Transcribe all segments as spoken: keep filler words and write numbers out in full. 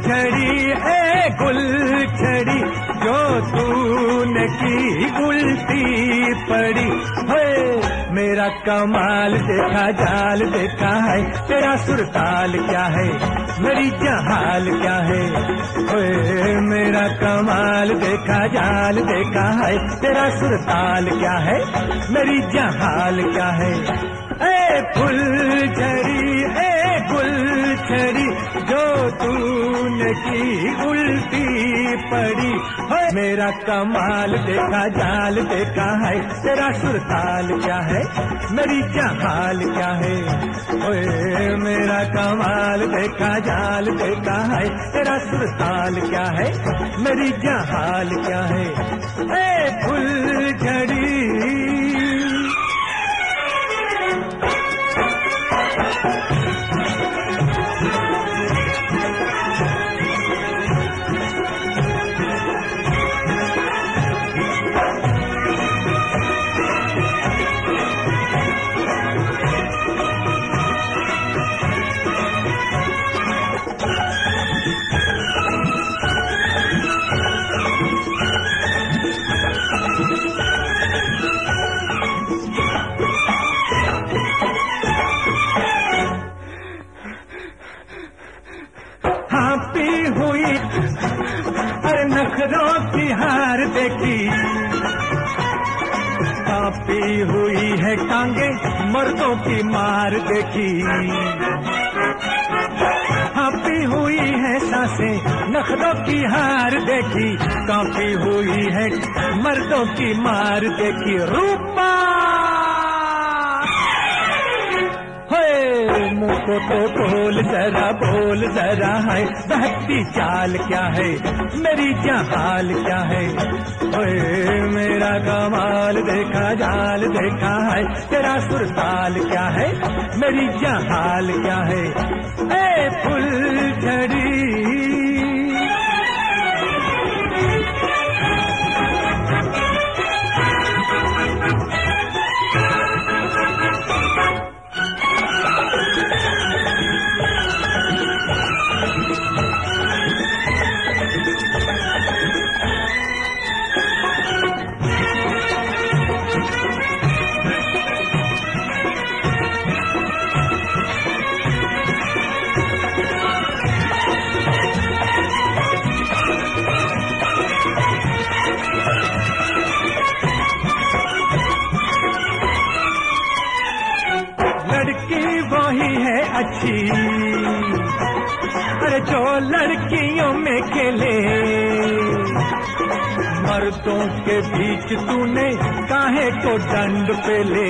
छड़ी ए गुल छड़ी जो तूने की उल्टी पड़ी। मेरा कमाल देखा जाल देखा है, तेरा सुरताल क्या है, मेरी जहाल क्या है। ओए मेरा कमाल देखा जाल देखा है, तेरा सुरताल क्या है, मेरी जहाल क्या है। ए फुलझड़ी ए गुलछड़ी जो तूने की उल्टी पड़ी। मेरा कमाल देखा जाल देखा है, तेरा सुरताल क्या है, मेरी जहाल क्या है। ओए मेरा कमाल देखा जाल देखा है, तेरा सुरताल क्या है, मेरी जहाल क्या है। ए फुलझड़ी हुई अरे नखरों की हार देखी, कांपी हुई है टांगे मर्दों की मार देखी। कांपी हुई है सांसें नखरों की हार देखी, कांपी हुई है मर्दों की मार देखी। रूपा मुँह को तो खोल जरा बोल जरा है, बहती चाल क्या है, मेरी जहाल क्या है। ओए मेरा कमाल देखा जाल देखा है, तेरा सुरताल क्या है, मेरी जहाल क्या है। ए फुलझड़ी अच्छी अरे जो लड़कियों में खेले, मर्दों के बीच तूने काहे को दंड पे ले।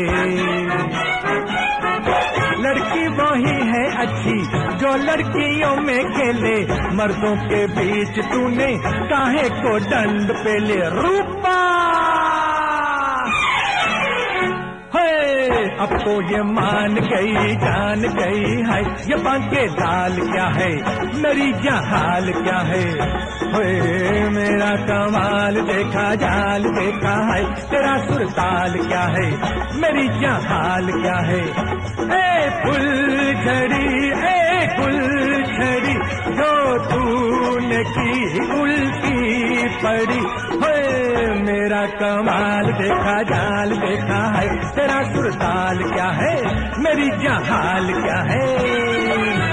लड़की वही है अच्छी जो लड़कियों में खेले, मर्दों के बीच तूने काहे को दंड पे ले। रूपा अब तो ये मान गई जान गई है, ये बांके लाल क्या है, मेरी जहाल क्या है। ओए मेरा कमाल देखा जाल देखा है, तेरा सुरताल क्या है, मेरी जहाल क्या है। ए फुलझड़ी ए गुलछड़ी जो तूने की उल्टी पड़ी। ओए मेरा कमाल देखा जाल देखा है, तेरा सुरताल क्या है, मेरी जहाल क्या है।